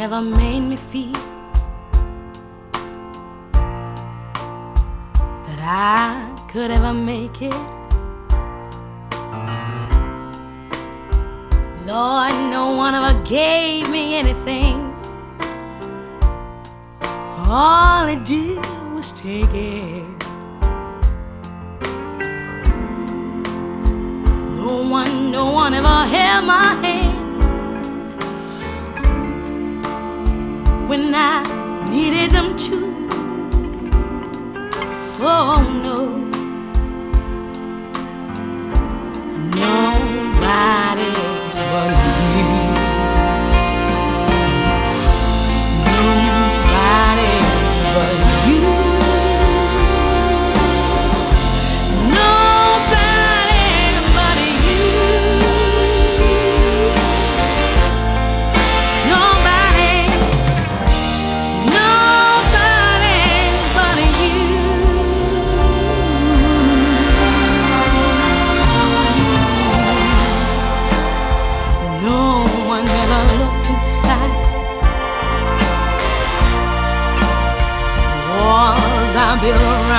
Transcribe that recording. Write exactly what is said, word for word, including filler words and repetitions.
ever made me feel that I could ever make it. Lord, no one ever gave me anything. All they did was take it. No one, no one ever held my hand when I needed them to. Oh no, nobody but you. Nobody but you. Nobody but you. Nobody, nobody but you. No one ever looked inside walls I built